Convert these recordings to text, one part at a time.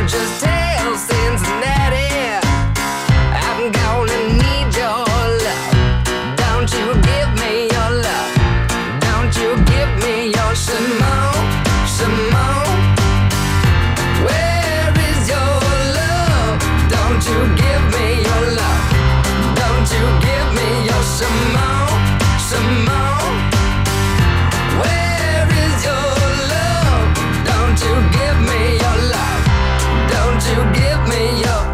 just tell Cincinnati I'm gonna need your love? Don't you give me your love? Don't you give me your Simone, Simone? Where is your love? Don't you give me your love? Don't you give me your Simone, Simone? Where is your love? Don't you give me your love? Don't you give me your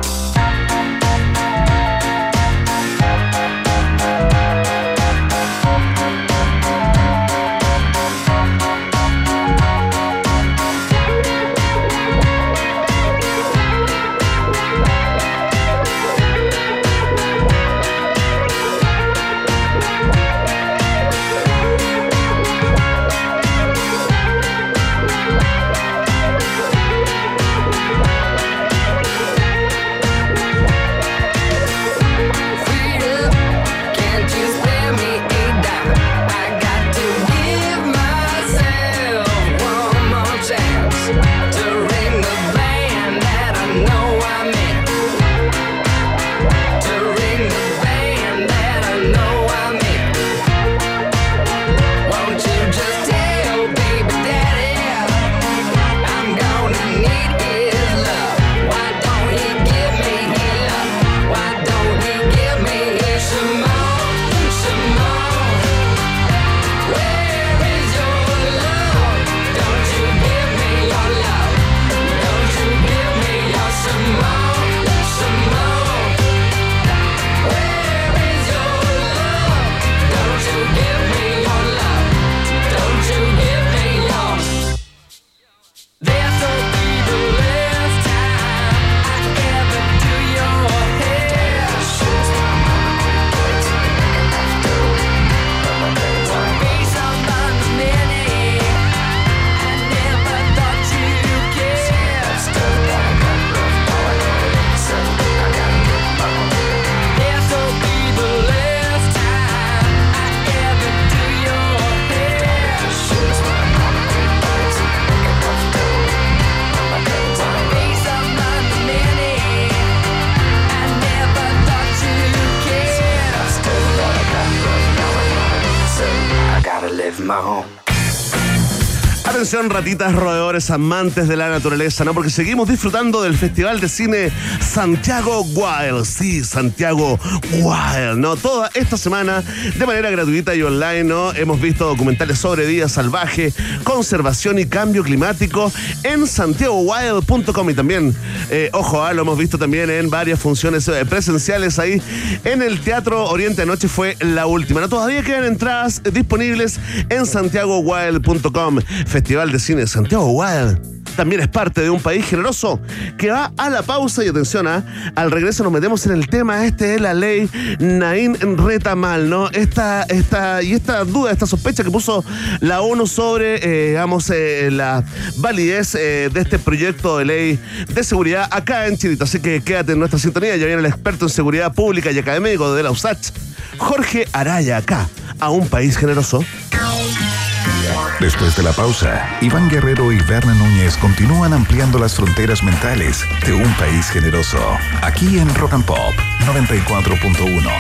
Atención, ratitas, roedores, amantes de la naturaleza, ¿no? Porque seguimos disfrutando del Festival de Cine Santiago Wild. Sí, Santiago Wild, ¿no? Toda esta semana, de manera gratuita y online, ¿no? Hemos visto documentales sobre vida salvaje, conservación y cambio climático en santiagowild.com. Y también, ojo, lo hemos visto también en varias funciones presenciales ahí en el Teatro Oriente. Anoche fue la última, ¿no? Todavía quedan entradas disponibles en santiagowild.com. Festival de Cine Santiago Wild también es parte de Un País Generoso, que va a la pausa. Y atención, al regreso nos metemos en el tema de la ley Naín Retamal, ¿no? Esta duda, esta sospecha que puso la ONU sobre, la validez de este proyecto de ley de seguridad acá en Chilito. Así que quédate en nuestra sintonía. Ya viene el experto en seguridad pública y académico de la USACH, Jorge Araya, acá a Un País Generoso. Después de la pausa, Iván Guerrero y Berna Núñez continúan ampliando las fronteras mentales de Un País Generoso, aquí en Rock and Pop 94.1.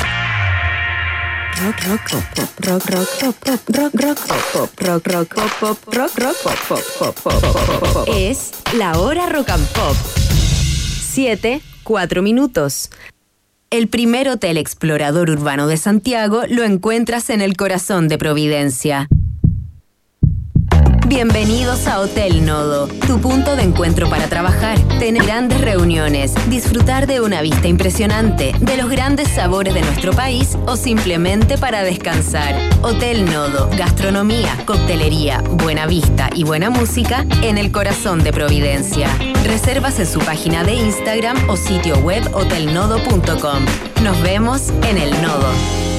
Es la hora Rock and Pop. 7:04. El primer hotel explorador urbano de Santiago lo encuentras en el corazón de Providencia. Bienvenidos a Hotel Nodo, tu punto de encuentro para trabajar, tener grandes reuniones, disfrutar de una vista impresionante, de los grandes sabores de nuestro país o simplemente para descansar. Hotel Nodo, gastronomía, coctelería, buena vista y buena música en el corazón de Providencia. Reservas en su página de Instagram o sitio web hotelnodo.com. Nos vemos en el Nodo.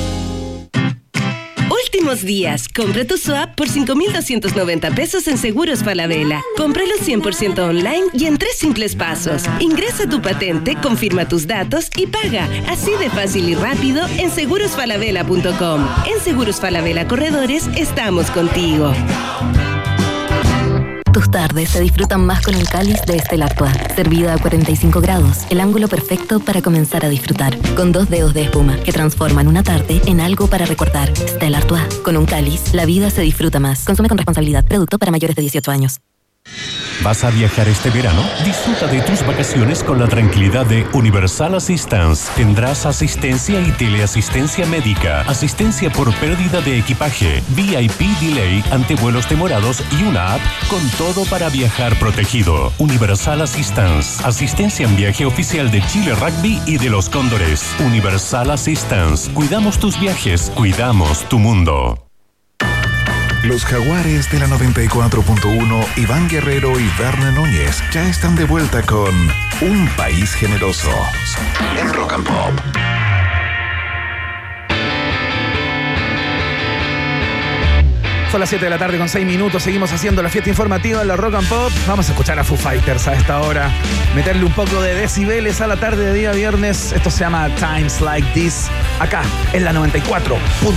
Últimos días. Compra tu swap por 5,290 pesos en Seguros Falabella. Cómpralo 100% online y en 3 simples pasos. Ingresa tu patente, confirma tus datos y paga. Así de fácil y rápido en segurosfalabella.com. En Seguros Falabella Corredores estamos contigo. Tu Tus tardes se disfrutan más con un cáliz de Stella Artois, servida a 45 grados, el ángulo perfecto para comenzar a disfrutar, con 2 dedos de espuma que transforman una tarde en algo para recordar. Stella Artois, con un cáliz, la vida se disfruta más. Consume con responsabilidad. Producto para mayores de 18 años. ¿Vas a viajar este verano? Disfruta de tus vacaciones con la tranquilidad de Universal Assistance. Tendrás asistencia y teleasistencia médica, asistencia por pérdida de equipaje, VIP delay ante vuelos demorados y una app con todo para viajar protegido. Universal Assistance. Asistencia en viaje oficial de Chile Rugby y de los Cóndores. Universal Assistance. Cuidamos tus viajes, cuidamos tu mundo. Los Jaguares de la 94.1, Iván Guerrero y Verne Núñez ya están de vuelta con Un País Generoso en Rock and Pop. Son las 7 de la tarde con 6 minutos. Seguimos haciendo la fiesta informativa en la Rock and Pop. Vamos a escuchar a Foo Fighters a esta hora. Meterle un poco de decibeles a la tarde de día viernes. Esto se llama Times Like This. Acá en la 94.1.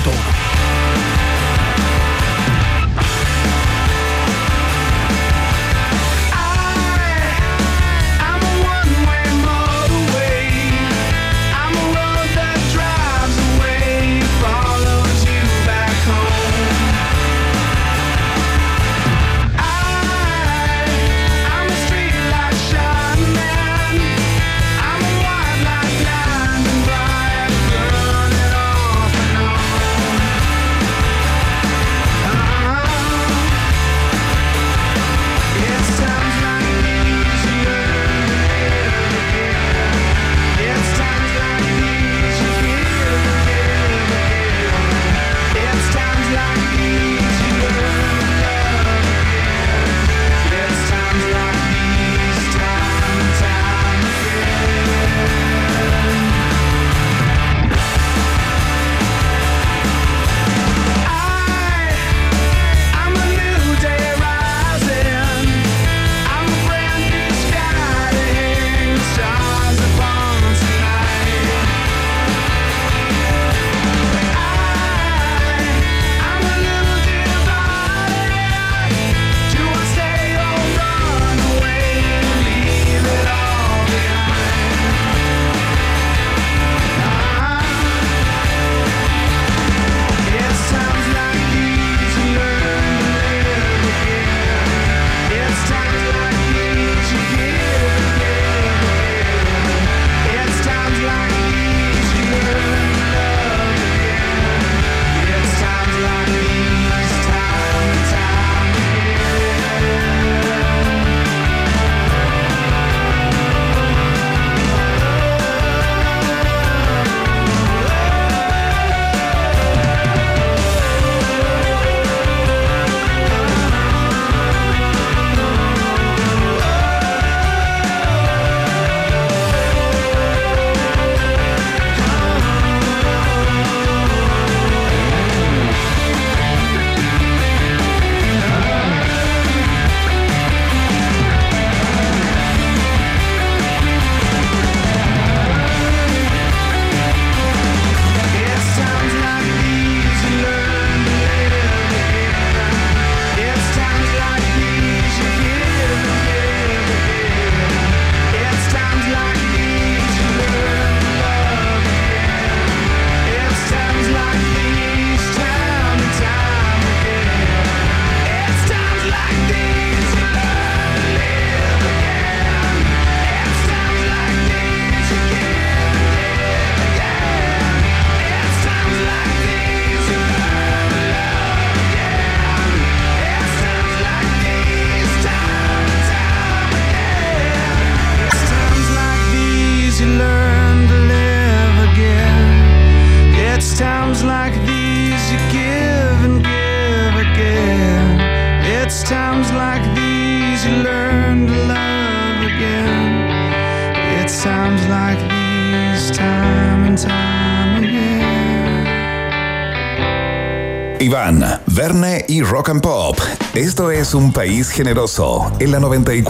Iván, Verne y Rock and Pop. Esto es Un País Generoso en la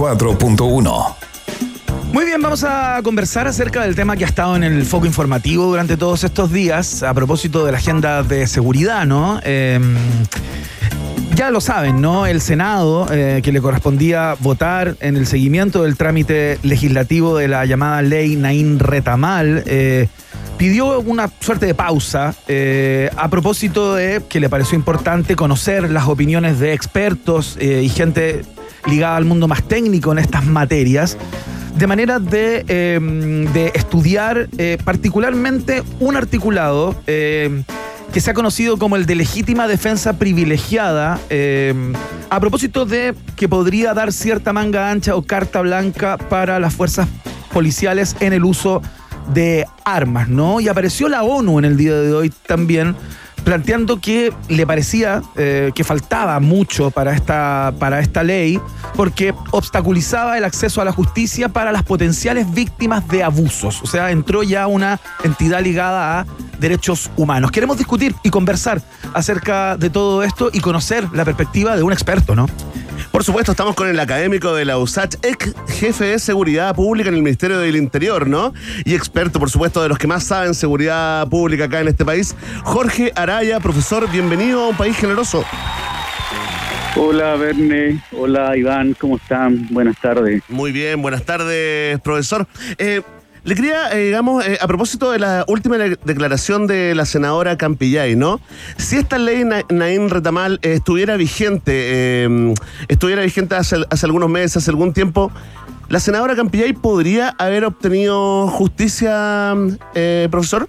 94.1. Muy bien, vamos a conversar acerca del tema que ha estado en el foco informativo durante todos estos días, a propósito de la agenda de seguridad, ¿no? Ya lo saben, ¿no? El Senado, que le correspondía votar en el seguimiento del trámite legislativo de la llamada ley Naín Retamal, pidió una suerte de pausa a propósito de que le pareció importante conocer las opiniones de expertos y gente ligada al mundo más técnico en estas materias, de manera de estudiar particularmente un articulado que se ha conocido como el de legítima defensa privilegiada, a propósito de que podría dar cierta manga ancha o carta blanca para las fuerzas policiales en el uso de armas, ¿no? Y apareció la ONU en el día de hoy también, planteando que le parecía que faltaba mucho para esta ley, porque obstaculizaba el acceso a la justicia para las potenciales víctimas de abusos. O sea, entró ya una entidad ligada a derechos humanos. Queremos discutir y conversar acerca de todo esto y conocer la perspectiva de un experto, ¿no? Por supuesto, estamos con el académico de la USACH, ex jefe de seguridad pública en el Ministerio del Interior, ¿no? Y experto, por supuesto, de los que más saben seguridad pública acá en este país, Jorge Araya. Profesor, bienvenido a Un País Generoso. Hola, Verne. Hola, Iván. ¿Cómo están? Buenas tardes. Muy bien, buenas tardes, profesor. Le quería, a propósito de la última declaración de la senadora Campillay, ¿no? Si esta ley Naín Retamal estuviera vigente hace algunos meses, hace algún tiempo, ¿la senadora Campillay podría haber obtenido justicia, profesor?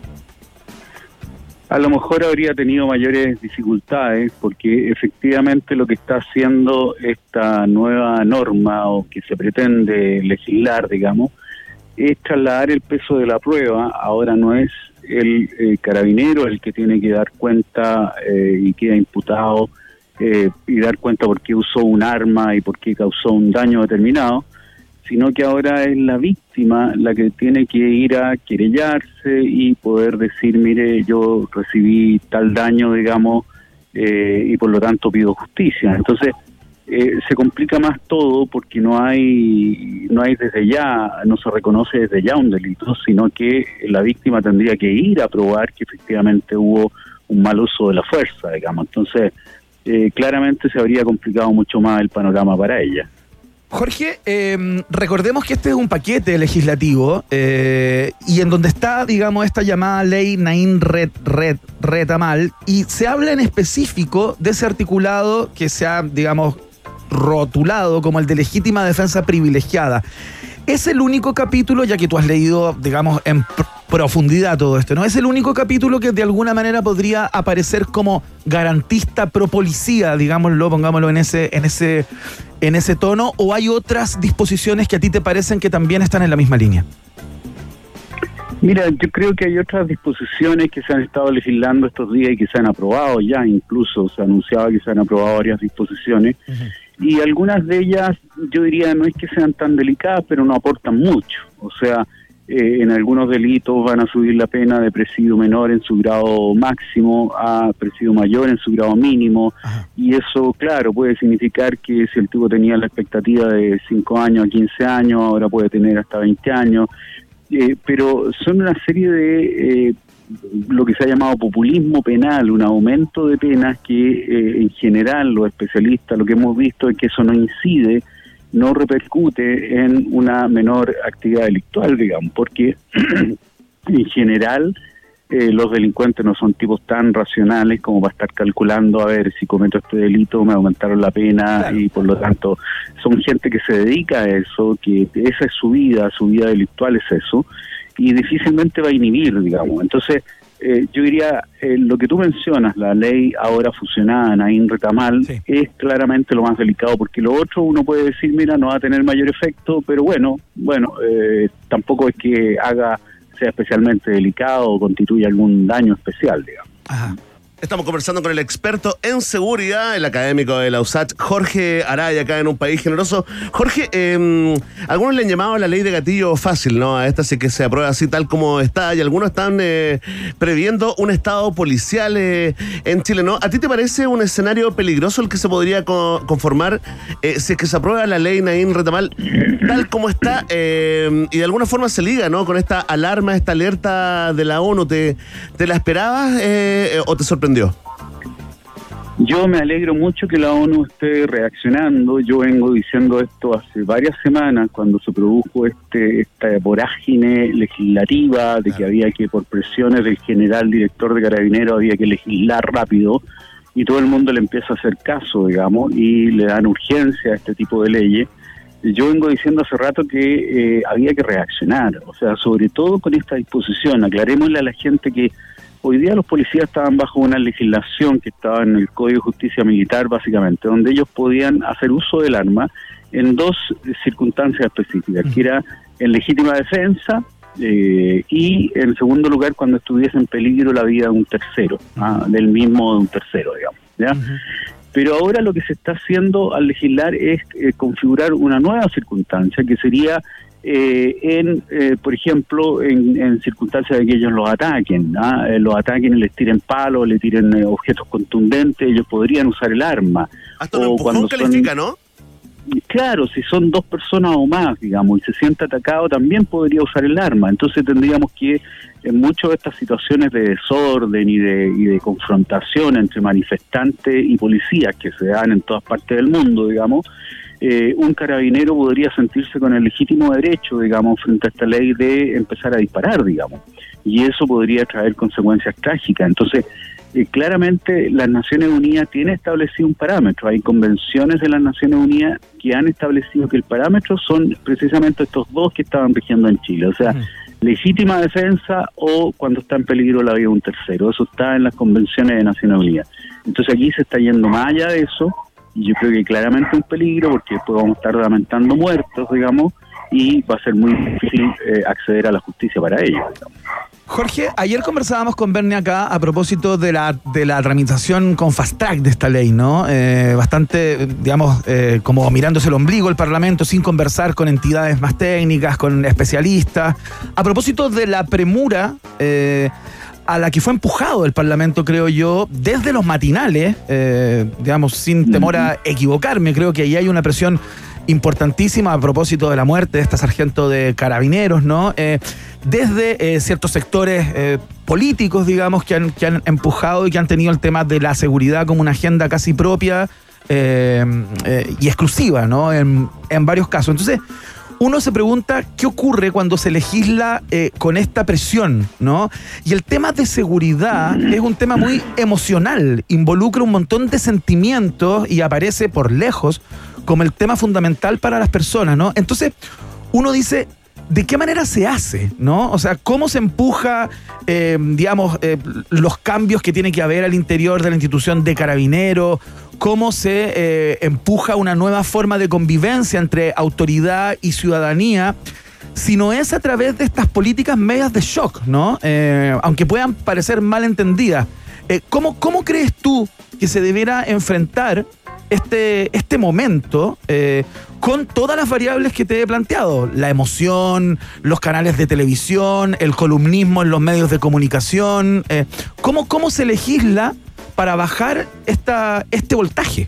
A lo mejor habría tenido mayores dificultades, porque efectivamente lo que está haciendo esta nueva norma, o que se pretende legislar, digamos, es trasladar el peso de la prueba. Ahora no es el carabinero el que tiene que dar cuenta y queda imputado y dar cuenta por qué usó un arma y por qué causó un daño determinado, sino que ahora es la víctima la que tiene que ir a querellarse y poder decir, mire, yo recibí tal daño, digamos, y por lo tanto pido justicia. Entonces, se complica más todo, porque no hay desde ya, no se reconoce desde ya un delito, sino que la víctima tendría que ir a probar que efectivamente hubo un mal uso de la fuerza, digamos. Entonces, claramente se habría complicado mucho más el panorama para ella. Jorge, recordemos que este es un paquete legislativo y en donde está, digamos, esta llamada ley Naín Retamal, y se habla en específico de ese articulado que se ha, digamos, rotulado como el de legítima defensa privilegiada. Es el único capítulo, ya que tú has leído, digamos, en profundidad todo esto, ¿no? Es el único capítulo que de alguna manera podría aparecer como garantista pro policía, digámoslo, pongámoslo en ese tono, ¿o hay otras disposiciones que a ti te parecen que también están en la misma línea? Mira, yo creo que hay otras disposiciones que se han estado legislando estos días y que se han aprobado ya, incluso se anunciaba que se han aprobado varias disposiciones. Y algunas de ellas, yo diría, no es que sean tan delicadas, pero no aportan mucho. O sea, en algunos delitos van a subir la pena de presidio menor en su grado máximo a presidio mayor en su grado mínimo. Ajá. Y eso, claro, puede significar que si el tipo tenía la expectativa de 5 años a 15 años, ahora puede tener hasta 20 años. Pero son una serie de lo que se ha llamado populismo penal, un aumento de penas que en general los especialistas lo que hemos visto es que eso no incide, no repercute en una menor actividad delictual, digamos, porque en general los delincuentes no son tipos tan racionales como para estar calculando, a ver, si cometo este delito me aumentaron la pena, claro. Y por lo tanto son gente que se dedica a eso, que esa es su vida delictual es eso, y difícilmente va a inhibir, digamos. Entonces, yo diría, lo que tú mencionas, la ley ahora fusionada, Naín Retamal, sí, es claramente lo más delicado, porque lo otro uno puede decir, mira, no va a tener mayor efecto, pero bueno, tampoco es que sea especialmente delicado o constituya algún daño especial, digamos. Ajá. Estamos conversando con el experto en seguridad, el académico de la USACH, Jorge Araya, acá en Un País Generoso. Jorge, algunos le han llamado la ley de gatillo fácil, ¿no? A esta sí que se aprueba así tal como está, y algunos están previendo un estado policial en Chile, ¿no? ¿A ti te parece un escenario peligroso el que se podría conformar si es que se aprueba la ley Naín Retamal tal como está y de alguna forma se liga, ¿no? Con esta alarma, esta alerta de la ONU? ¿Te la esperabas o te sorprendió? Yo me alegro mucho que la ONU esté reaccionando. Yo vengo diciendo esto hace varias semanas, cuando se produjo esta vorágine legislativa de que había que, por presiones del general director de Carabineros, había que legislar rápido, y todo el mundo le empieza a hacer caso, digamos, y le dan urgencia a este tipo de leyes. Yo vengo diciendo hace rato que había que reaccionar, o sea, sobre todo con esta disposición. Aclarémosle a la gente que hoy día los policías estaban bajo una legislación que estaba en el Código de Justicia Militar, básicamente, donde ellos podían hacer uso del arma en dos circunstancias específicas, que era en legítima defensa y, en segundo lugar, cuando estuviese en peligro la vida de un tercero, del mismo de un tercero, digamos, ¿ya? Pero ahora lo que se está haciendo al legislar es configurar una nueva circunstancia, que sería por ejemplo, en circunstancias de que ellos los ataquen y les tiren palos, le tiren objetos contundentes, ellos podrían usar el arma. Hasta un empujón califica, ¿no? Claro, si son dos personas o más, digamos, y se siente atacado, también podría usar el arma. Entonces tendríamos que, en muchas de estas situaciones de desorden y de confrontación entre manifestantes y policías que se dan en todas partes del mundo, digamos, un carabinero podría sentirse con el legítimo derecho, digamos, frente a esta ley de empezar a disparar, digamos, y eso podría traer consecuencias trágicas. Entonces, claramente las Naciones Unidas tienen establecido un parámetro. Hay convenciones de las Naciones Unidas que han establecido que el parámetro son precisamente estos dos que estaban rigiendo en Chile, o sea, legítima defensa o cuando está en peligro la vida de un tercero. Eso está en las convenciones de Naciones Unidas. Entonces aquí se está yendo más allá de eso, y yo creo que claramente es un peligro, porque después vamos a estar lamentando muertos, digamos, y va a ser muy difícil acceder a la justicia para ellos, digamos. Jorge, ayer conversábamos con Bernie acá a propósito de la tramitación con fast track de esta ley, ¿no? Bastante, digamos, como mirándose el ombligo el Parlamento, sin conversar con entidades más técnicas, con especialistas. A propósito de la premura a la que fue empujado el Parlamento, creo yo, desde los matinales, digamos, sin temor a equivocarme, creo que ahí hay una presión importantísima a propósito de la muerte de esta sargento de Carabineros, ¿no? Desde ciertos sectores políticos, digamos, que han empujado y que han tenido el tema de la seguridad como una agenda casi propia y exclusiva, ¿no? En varios casos. Entonces, uno se pregunta qué ocurre cuando se legisla con esta presión, ¿no? Y el tema de seguridad es un tema muy emocional, involucra un montón de sentimientos y aparece por lejos como el tema fundamental para las personas, ¿no? Entonces, uno dice, ¿de qué manera se hace, no? O sea, ¿cómo se empuja, digamos, los cambios que tiene que haber al interior de la institución de Carabineros? ¿Cómo se empuja una nueva forma de convivencia entre autoridad y ciudadanía? Si no es a través de estas políticas medias de shock, ¿no? Aunque puedan parecer mal entendidas. ¿Cómo crees tú que se debiera enfrentar este momento con todas las variables que te he planteado? La emoción, los canales de televisión, el columnismo en los medios de comunicación. ¿Cómo se legisla para bajar este voltaje?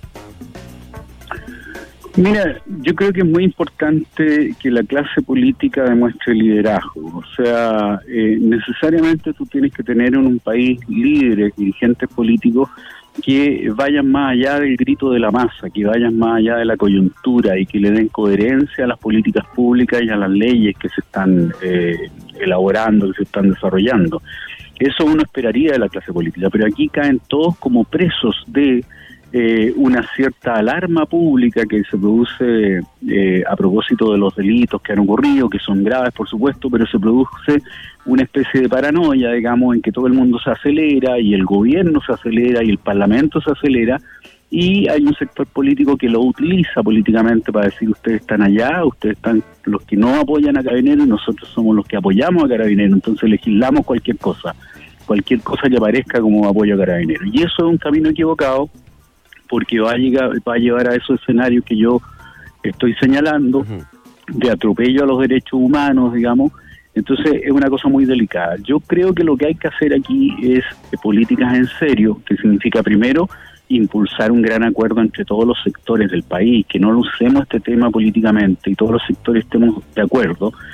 Mira, yo creo que es muy importante que la clase política demuestre liderazgo. O sea, necesariamente tú tienes que tener en un país líderes, dirigentes políticos que vayan más allá del grito de la masa, que vayan más allá de la coyuntura y que le den coherencia a las políticas públicas y a las leyes que se están elaborando, que se están desarrollando. Eso uno esperaría de la clase política, pero aquí caen todos como presos de una cierta alarma pública que se produce a propósito de los delitos que han ocurrido, que son graves por supuesto, pero se produce una especie de paranoia, digamos, en que todo el mundo se acelera y el gobierno se acelera y el parlamento se acelera, y hay un sector político que lo utiliza políticamente para decir: ustedes están allá, ustedes están los que no apoyan a Carabineros y nosotros somos los que apoyamos a Carabineros, entonces legislamos cualquier cosa que aparezca como apoyo a Carabineros. Y eso es un camino equivocado, porque va a llevar a esos escenarios que yo estoy señalando, de atropello a los derechos humanos, digamos. Entonces es una cosa muy delicada. Yo creo que lo que hay que hacer aquí es políticas en serio, que significa primero impulsar un gran acuerdo entre todos los sectores del país, que no lo usemos este tema políticamente y todos los sectores estemos de acuerdo.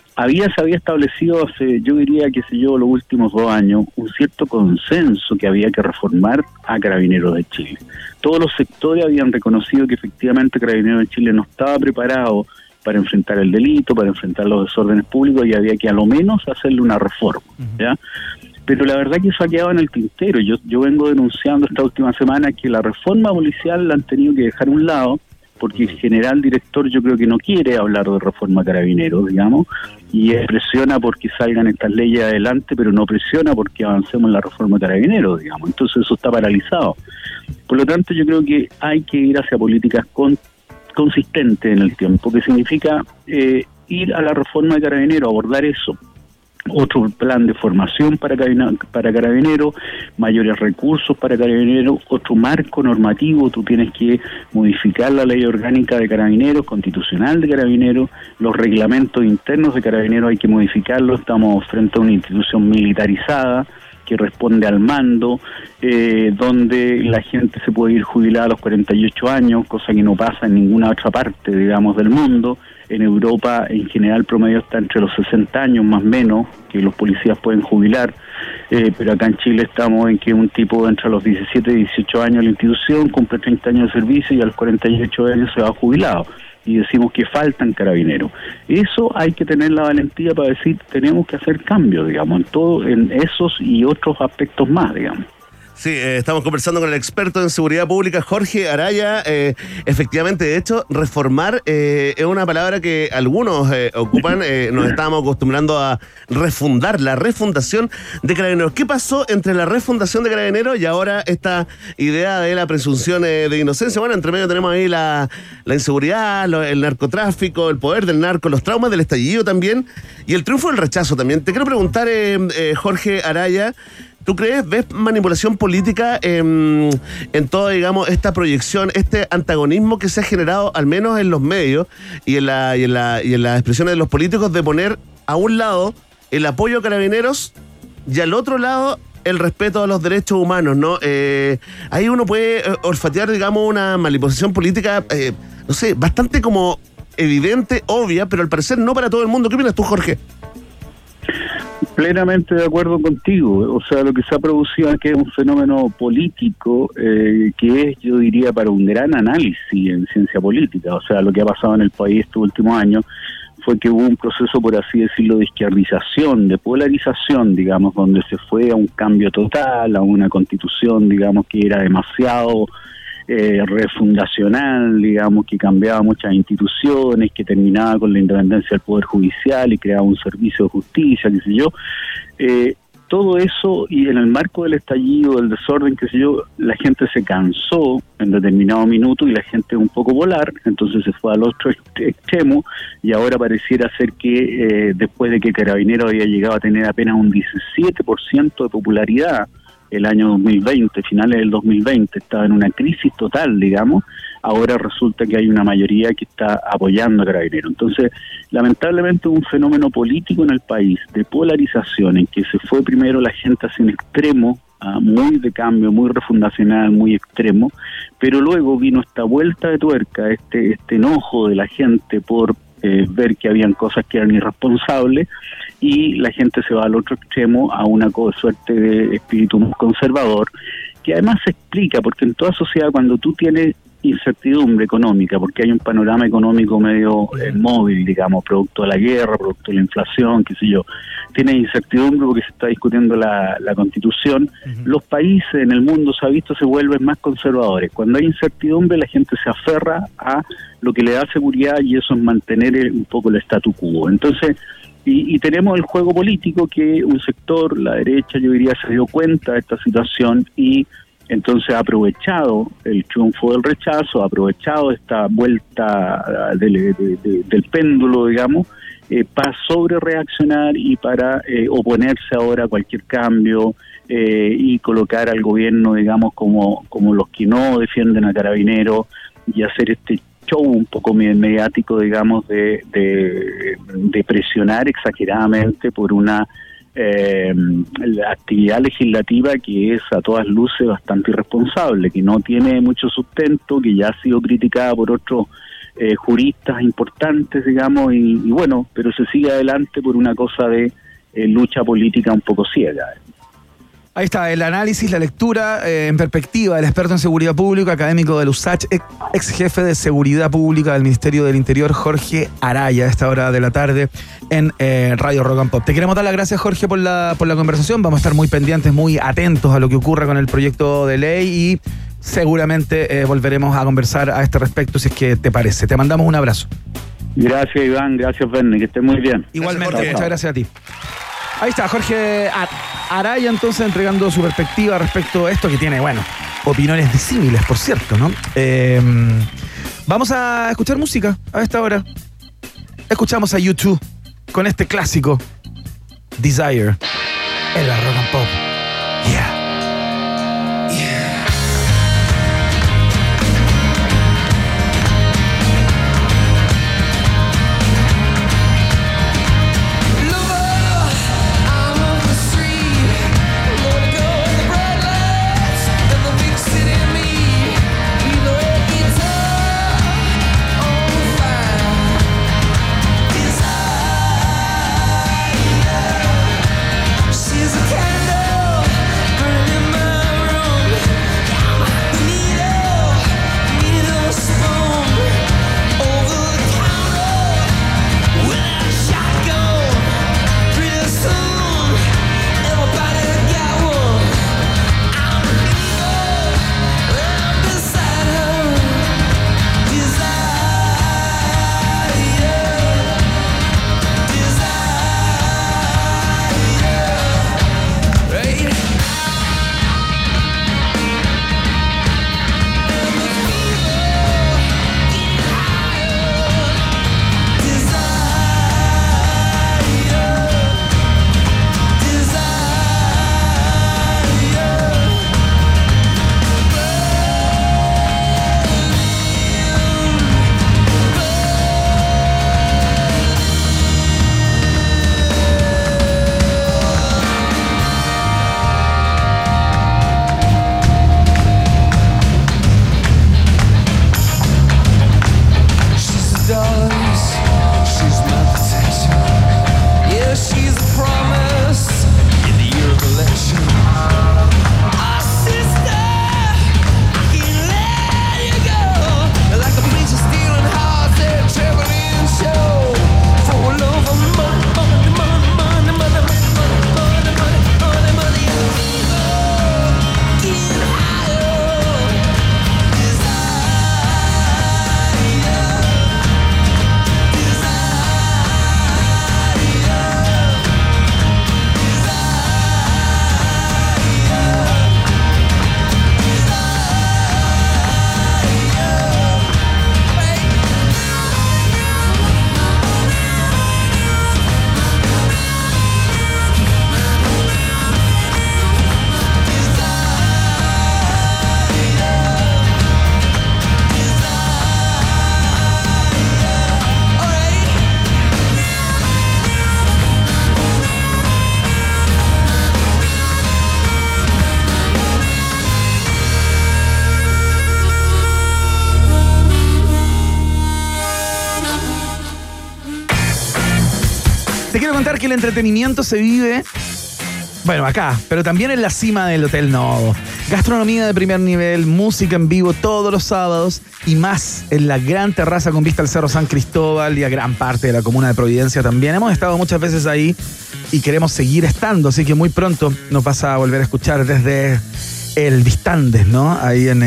se había establecido hace, yo diría, los últimos 2 años, un cierto consenso que había que reformar a Carabineros de Chile. Todos los sectores habían reconocido que efectivamente Carabineros de Chile no estaba preparado para enfrentar el delito, para enfrentar los desórdenes públicos, y había que a lo menos hacerle una reforma, ¿ya? Pero la verdad que eso ha quedado en el tintero. Yo vengo denunciando esta última semana que la reforma policial la han tenido que dejar a un lado, porque el general director yo creo que no quiere hablar de reforma Carabineros, digamos, y presiona porque salgan estas leyes adelante, pero no presiona porque avancemos en la reforma Carabineros, digamos. Entonces eso está paralizado. Por lo tanto, yo creo que hay que ir hacia políticas consistentes en el tiempo, que significa ir a la reforma de Carabineros, abordar eso. Otro plan de formación para Carabineros, mayores recursos para Carabineros, otro marco normativo. Tú tienes que modificar la ley orgánica de Carabineros, constitucional de Carabineros, los reglamentos internos de Carabineros hay que modificarlos. Estamos frente a una institución militarizada que responde al mando, donde la gente se puede ir jubilada a los 48 años, cosa que no pasa en ninguna otra parte, digamos, del mundo. En Europa, en general, promedio está entre los 60 años, más o menos, que los policías pueden jubilar, pero acá en Chile estamos en que un tipo entre los 17 y 18 años de la institución, cumple 30 años de servicio y a los 48 años se va jubilado. Y decimos que faltan Carabineros. Eso hay que tener la valentía para decir, tenemos que hacer cambios, digamos, en esos y otros aspectos más, digamos. Sí, estamos conversando con el experto en seguridad pública, Jorge Araya. Efectivamente, de hecho, reformar es una palabra que algunos ocupan. Nos estábamos acostumbrando a refundar, la refundación de Carabineros. ¿Qué pasó entre la refundación de Carabineros y ahora esta idea de la presunción de inocencia? Bueno, entre medio tenemos ahí la inseguridad, el narcotráfico, el poder del narco, los traumas del estallido también y el triunfo del rechazo también. Te quiero preguntar, Jorge Araya, ¿tú ves manipulación política en toda, digamos, esta proyección, este antagonismo que se ha generado, al menos en los medios y en las expresiones de los políticos, de poner a un lado el apoyo a Carabineros y al otro lado el respeto a los derechos humanos, ¿no? Ahí uno puede olfatear, digamos, una manipulación política, no sé, bastante como evidente, obvia, pero al parecer no para todo el mundo. ¿Qué opinas tú, Jorge? Plenamente de acuerdo contigo. O sea, lo que se ha producido aquí es un fenómeno político que es, yo diría, para un gran análisis en ciencia política. O sea, lo que ha pasado en el país estos últimos años fue que hubo un proceso, por así decirlo, de izquiardización, de polarización, digamos, donde se fue a un cambio total, a una constitución, digamos, que era demasiado refundacional, digamos, que cambiaba muchas instituciones, que terminaba con la independencia del Poder Judicial y creaba un servicio de justicia, qué sé yo. Todo eso, y en el marco del estallido, del desorden, qué sé yo, la gente se cansó en determinado minuto y la gente un poco volar, entonces se fue al otro extremo y ahora pareciera ser que después de que Carabineros había llegado a tener apenas un 17% de popularidad, el año 2020, finales del 2020, estaba en una crisis total, digamos, ahora resulta que hay una mayoría que está apoyando a Carabineros. Entonces, lamentablemente un fenómeno político en el país, de polarización, en que se fue primero la gente hacia un extremo, muy de cambio, muy refundacional, muy extremo, pero luego vino esta vuelta de tuerca, este enojo de la gente por ver que habían cosas que eran irresponsables, y la gente se va al otro extremo a una suerte de espíritu más conservador, que además se explica, porque en toda sociedad cuando tú tienes incertidumbre económica, porque hay un panorama económico medio móvil, digamos, producto de la guerra, producto de la inflación, qué sé yo, tienes incertidumbre porque se está discutiendo la Constitución, los países en el mundo, se ha visto, se vuelven más conservadores. Cuando hay incertidumbre, la gente se aferra a lo que le da seguridad y eso es mantener un poco el statu quo. Entonces, y tenemos el juego político que un sector, la derecha, yo diría, se dio cuenta de esta situación y entonces ha aprovechado el triunfo del rechazo, ha aprovechado esta vuelta del péndulo, digamos, para sobre reaccionar y para oponerse ahora a cualquier cambio y colocar al gobierno, digamos, como los que no defienden a Carabineros y hacer este show un poco mediático, digamos, de presionar exageradamente por una la actividad legislativa que es a todas luces bastante irresponsable, que no tiene mucho sustento, que ya ha sido criticada por otros juristas importantes, digamos, y bueno, pero se sigue adelante por una cosa de lucha política un poco ciega. Ahí está, el análisis, la lectura en perspectiva del experto en seguridad pública, académico del USACH, ex jefe de seguridad pública del Ministerio del Interior, Jorge Araya, a esta hora de la tarde en Radio Rock and Pop. Te queremos dar las gracias, Jorge, por la conversación. Vamos a estar muy pendientes, muy atentos a lo que ocurra con el proyecto de ley y seguramente volveremos a conversar a este respecto si es que te parece. Te mandamos un abrazo. Gracias, Iván. Gracias, Verne. Que estés muy bien. Igualmente, Gracias, muchas gracias a ti. Ahí está, Jorge Araya, entonces, entregando su perspectiva respecto a esto, que tiene, bueno, opiniones disímiles, por cierto, ¿no? Vamos a escuchar música a esta hora. Escuchamos a U2 con este clásico, Desire, en la Rock and Pop. Yeah. She's a candle burning my room. Needle spoon over the counter with a shotgun. Pretty soon, everybody got one. I'm a needle, I'm beside her. Te quiero contar que el entretenimiento se vive, bueno, acá, pero también en la cima del Hotel Nodo. Gastronomía de primer nivel, música en vivo todos los sábados y más en la gran terraza con vista al Cerro San Cristóbal y a gran parte de la comuna de Providencia también. Hemos estado muchas veces ahí y queremos seguir estando, así que muy pronto nos vas a volver a escuchar desde el Distandes, ¿no? Ahí en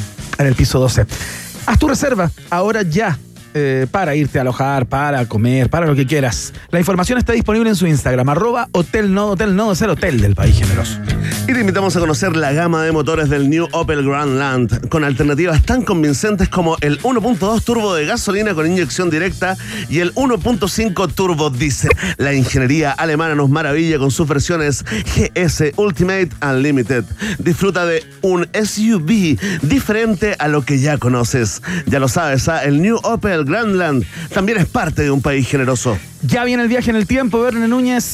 el piso 12. Haz tu reserva, ahora ya. Para irte a alojar, para comer, para lo que quieras. La información está disponible en su Instagram, @hotelnodo. Hotel Nodo es el hotel del país generoso. Y te invitamos a conocer la gama de motores del New Opel Grandland, con alternativas tan convincentes como el 1.2 turbo de gasolina con inyección directa y el 1.5 turbo diésel. La ingeniería alemana nos maravilla con sus versiones GS Ultimate Unlimited. Disfruta de un SUV diferente a lo que ya conoces. Ya lo sabes, el New Opel Grandland también es parte de un país generoso. Ya viene el viaje en el tiempo. Verne Núñez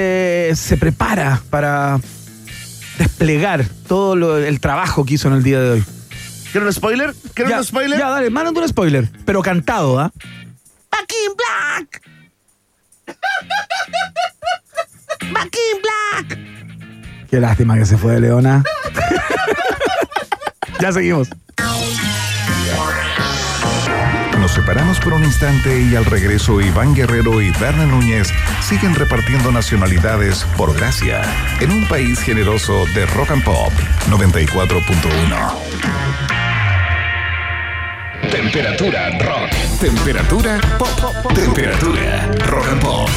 se prepara para desplegar todo el trabajo que hizo en el día de hoy. ¿Quieren un spoiler? ¿Quieren un spoiler? Ya, dale, mándate un spoiler, pero cantado, ¿ah? Back in Black. Back in Black. Qué lástima que se fue de Leona. Ya seguimos. Nos separamos por un instante y al regreso Iván Guerrero y Berna Núñez siguen repartiendo nacionalidades por gracia en un país generoso de Rock and Pop 94.1. Temperatura rock. Temperatura pop. Temperatura rock and pop.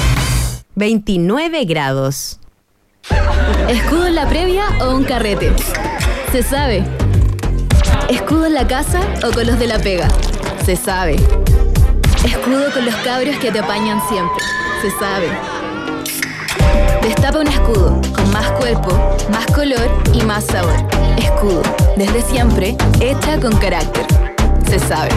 29 grados. ¿Escudo en la previa o un carrete? Se sabe. ¿Escudo en la casa o con los de la pega? Se sabe. Escudo con los cabros que te apañan siempre. Se sabe. Destapa un escudo con más cuerpo, más color y más sabor. Escudo, desde siempre, hecha con carácter. Se sabe.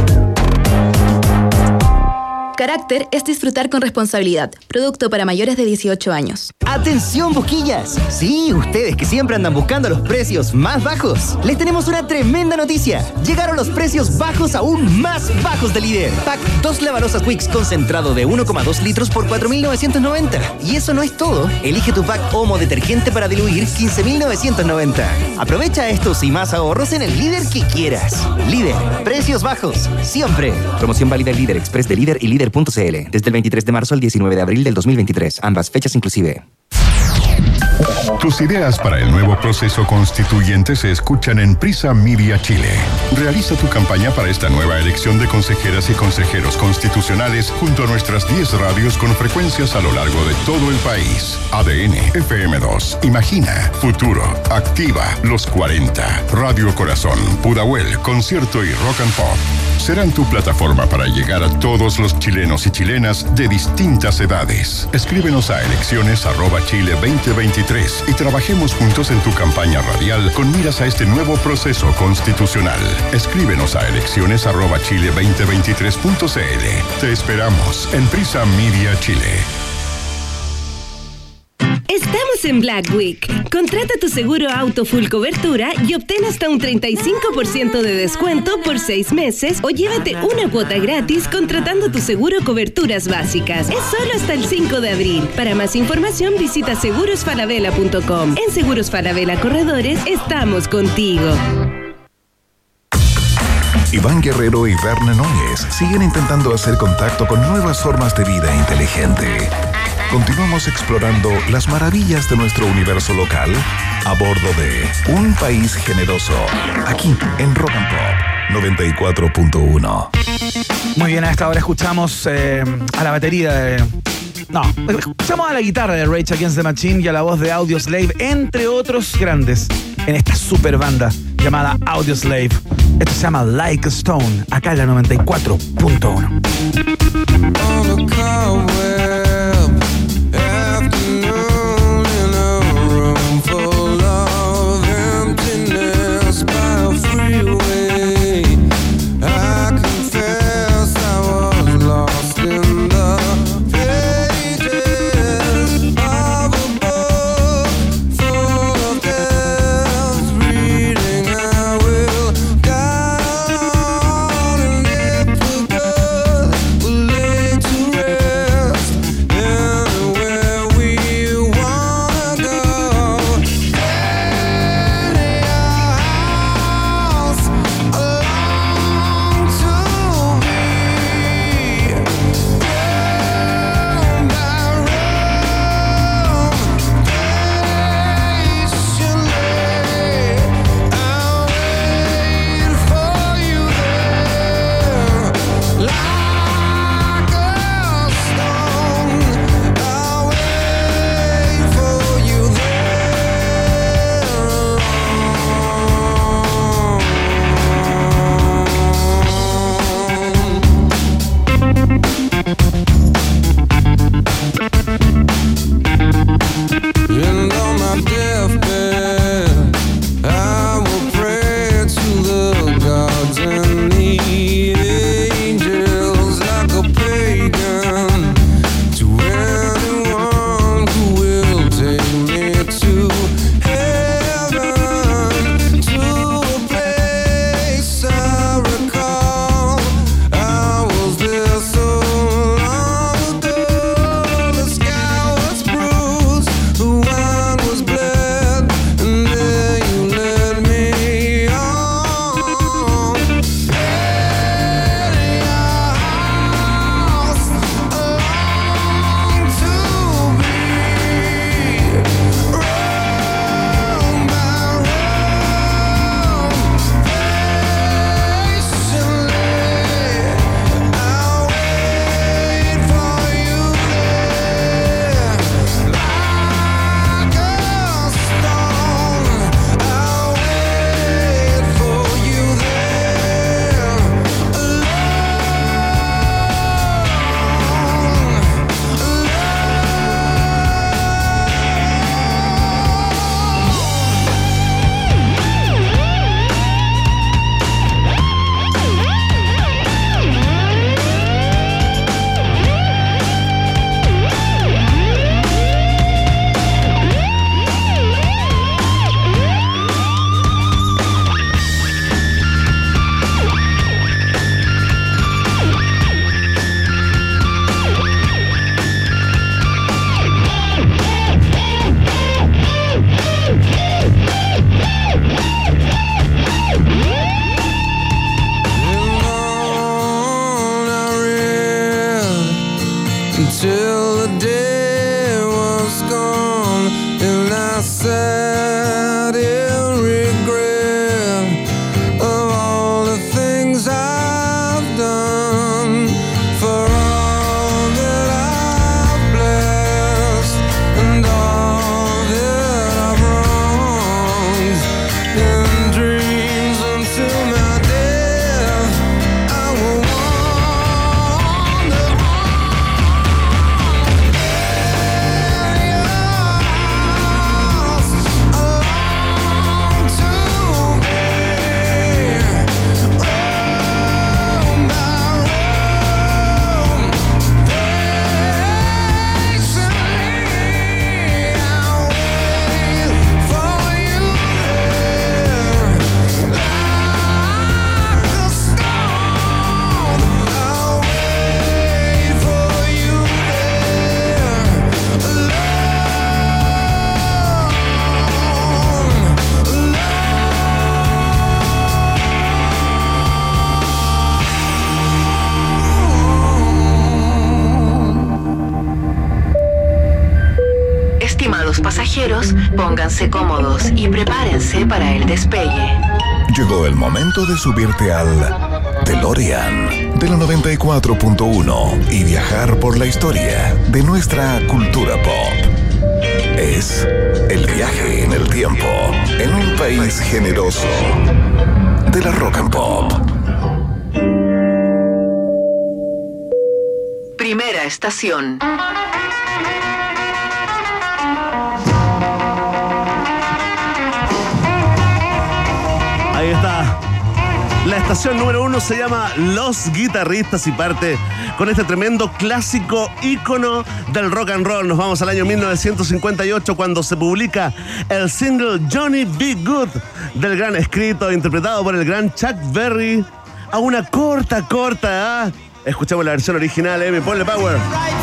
Carácter es disfrutar con responsabilidad. Producto para mayores de 18 años. ¡Atención, busquillas! Sí, ustedes que siempre andan buscando los precios más bajos. Les tenemos una tremenda noticia. Llegaron los precios bajos aún más bajos de Líder. Pack 2 lavarosas Wix concentrado de 1,2 litros por 4.990. Y eso no es todo. Elige tu pack Omo detergente para diluir 15.990. Aprovecha estos y más ahorros en el Líder que quieras. Líder, precios bajos, siempre. Promoción válida en Líder Express de Líder y Líder.cl desde el 23 de marzo al 19 de abril del 2023, ambas fechas inclusive. Tus ideas para el nuevo proceso constituyente se escuchan en Prisa Media Chile. Realiza tu campaña para esta nueva elección de consejeras y consejeros constitucionales junto a nuestras 10 radios con frecuencias a lo largo de todo el país. ADN, FM2, Imagina, Futuro, Activa, Los 40, Radio Corazón, Pudahuel, Concierto y Rock and Pop. Serán tu plataforma para llegar a todos los chilenos y chilenas de distintas edades. Escríbenos a elecciones@chile2023 y trabajemos juntos en tu campaña radial con miras a este nuevo proceso constitucional. Escríbenos a elecciones@chile2023.cl. Te esperamos en Prisa Media Chile. Estamos en Black Week. Contrata tu seguro auto full cobertura y obtén hasta un 35% de descuento por 6 meses o llévate una cuota gratis contratando tu seguro coberturas básicas. Es solo hasta el 5 de abril. Para más información visita segurosfalabella.com. En Seguros Falabella Corredores estamos contigo. Iván Guerrero y Berna Núñez siguen intentando hacer contacto con nuevas formas de vida inteligente. Continuamos explorando las maravillas de nuestro universo local a bordo de Un País Generoso, aquí en Rock and Pop 94.1. Muy bien, a esta hora escuchamos a la batería de... No, escuchamos a la guitarra de Rage Against the Machine y a la voz de Audioslave, entre otros grandes, en esta super banda llamada Audioslave. Esto se llama Like a Stone, acá en la 94.1. Estimados pasajeros, pónganse cómodos y prepárense para el despegue. Llegó el momento de subirte al DeLorean de la 94.1 y viajar por la historia de nuestra cultura pop. Es el viaje en el tiempo en un país generoso de la rock and pop. Primera estación. Ahí está. La estación número 1 se llama Los Guitarristas y parte con este tremendo clásico ícono del rock and roll. Nos vamos al año 1958 cuando se publica el single Johnny B. Good del gran escrito e interpretado por el gran Chuck Berry a una corta edad. Escuchamos la versión original, me ponle power.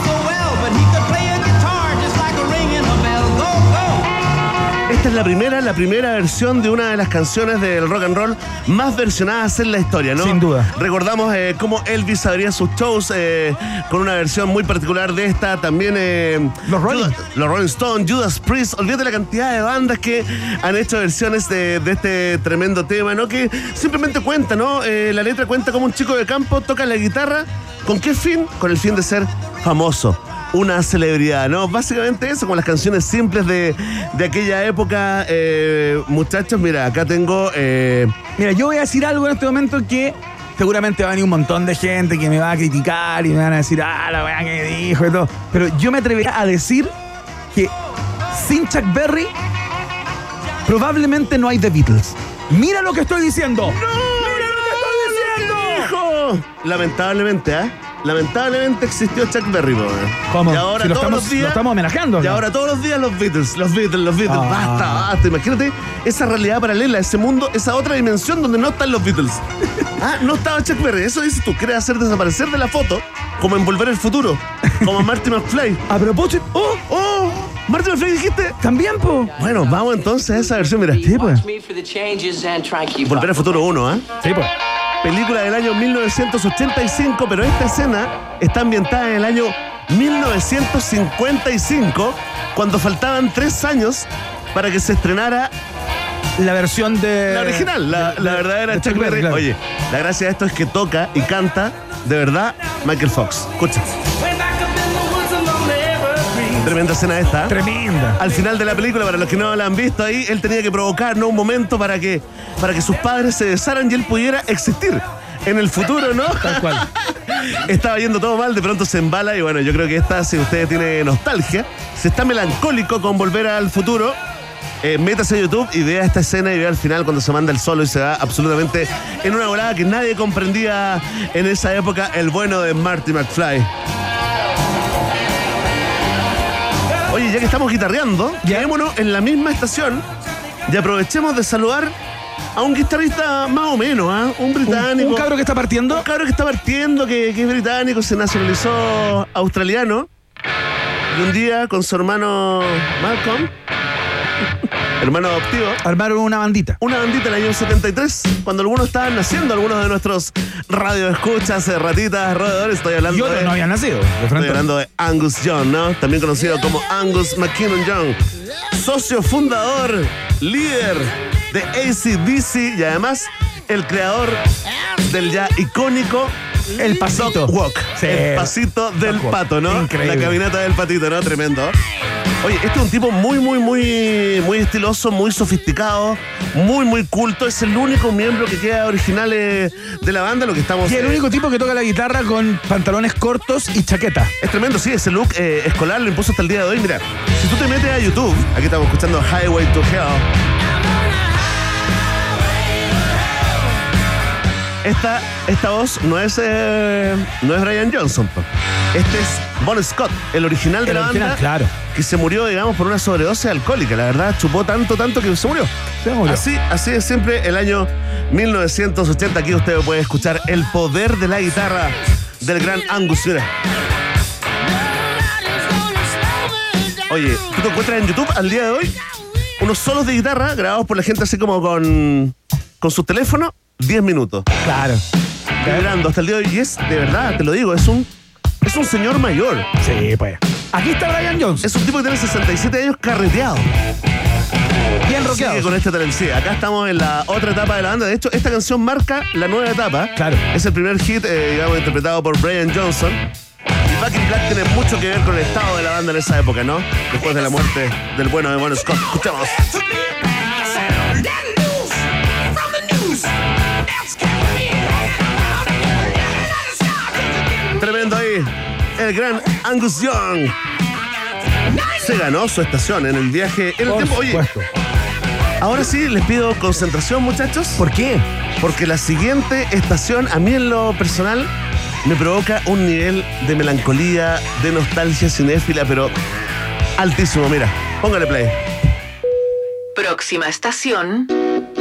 Esta es la primera versión de una de las canciones del rock and roll más versionadas en la historia, ¿no? Sin duda. Recordamos cómo Elvis abría sus shows con una versión muy particular de esta. También Los Rolling Stones, Judas Priest. Olvídate la cantidad de bandas que han hecho versiones de este tremendo tema, ¿no? Que simplemente cuenta, ¿no? La letra cuenta como un chico de campo toca la guitarra. ¿Con qué fin? Con el fin de ser famoso. Una celebridad, ¿no? Básicamente eso, con las canciones simples de aquella época. Muchachos, mira, acá tengo... Mira, yo voy a decir algo en este momento que seguramente va a venir un montón de gente que me va a criticar y me van a decir, la weá que dijo y todo. Pero yo me atrevería a decir que sin Chuck Berry probablemente no hay The Beatles. Mira lo que estoy diciendo. ¡No! ¡Mira lo que estoy diciendo! ¡Hijo! Lamentablemente, Lamentablemente existió Chuck Berry, ¿no? ¿Cómo? Y ahora si todos los días lo estamos homenajeando. Y ¿no? ahora todos los días los Beatles. Basta. Imagínate esa realidad paralela, ese mundo, esa otra dimensión donde no están los Beatles. No estaba Chuck Berry. Eso dices tú, quieres hacer desaparecer de la foto, como en Volver al Futuro, como Marty McFly. A propósito, Marty McFly dijiste. También, po. Bueno, vamos entonces a esa versión, mira. Sí, pues. Volver al Futuro 1, Sí, pues. Película del año 1985, pero esta escena está ambientada en el año 1955, cuando faltaban 3 años para que se estrenara la versión de... La original, la verdadera Chuck Berry. Claro. Oye, la gracia de esto es que toca y canta, de verdad, Michael Fox. Escucha. Tremenda escena esta. Tremenda. Al final de la película, para los que no la han visto ahí, él tenía que provocar, ¿no?, un momento para que sus padres se besaran y él pudiera existir en el futuro, ¿no? Tal cual. Estaba yendo todo mal, de pronto se embala y bueno, yo creo que esta, si usted tiene nostalgia, si está melancólico con Volver al Futuro, métase a YouTube y vea esta escena y vea al final cuando se manda el solo y se va absolutamente en una volada que nadie comprendía en esa época, el bueno de Marty McFly. Oye, ya que estamos guitarreando, quedémonos en la misma estación y aprovechemos de saludar a un guitarrista más o menos, un británico. ¿Un cabro que está partiendo? Un cabro que está partiendo, que es británico, se nacionalizó australiano. Y un día con su hermano Malcolm, hermano adoptivo, armaron una bandita. Una bandita en el año 73, cuando algunos estaban naciendo, algunos de nuestros radioescuchas, ratitas, roedores. Estoy hablando y otros no habían nacido. Estoy hablando de Angus Young, ¿no? También conocido como Angus McKinnon Young. Socio fundador, líder de AC/DC y además el creador del ya icónico El Pasito Dog Walk. Sí. El pasito del pato, ¿no? Increíble. La caminata del patito, ¿no? Tremendo. Oye, este es un tipo muy estiloso, muy sofisticado, muy culto. Es el único miembro que queda original de la banda, lo que estamos... Y el único tipo que toca la guitarra con pantalones cortos y chaqueta. Es tremendo, sí, ese look escolar lo impuso hasta el día de hoy. Mira, si tú te metes a YouTube, aquí estamos escuchando Highway to Hell. Esta voz no es Brian Johnson, po. Este es Bon Scott, el original de la banda, claro, que se murió, digamos, por una sobredosis alcohólica. La verdad, chupó tanto que se murió. Así es siempre el año 1980. Aquí usted puede escuchar el poder de la guitarra del gran Angus. Mira. Oye, ¿tú te encuentras en YouTube al día de hoy unos solos de guitarra grabados por la gente así como con sus teléfonos? 10 minutos. Claro. Vibrando hasta el día de hoy. Y es, de verdad, te lo digo, es Es un señor mayor. Sí, pues. Aquí está Brian Jones. Es un tipo que tiene 67 años carreteado. Bien rockeado. Sigue con este talento. Sí, acá estamos en la otra etapa de la banda. De hecho, esta canción marca la nueva etapa. Claro. Es el primer hit, digamos, interpretado por Brian Johnson. Y Back in Black tiene mucho que ver con el estado de la banda en esa época, ¿no? Después de la muerte del bueno de Bon Scott. Escuchamos. Tremendo ahí. El gran Angus Young se ganó su estación en el viaje, en el tiempo. Oye, ahora sí les pido concentración, muchachos. ¿Por qué? Porque la siguiente estación, a mí en lo personal, me provoca un nivel de melancolía, de nostalgia cinéfila, pero altísimo. Mira, póngale play. Próxima estación.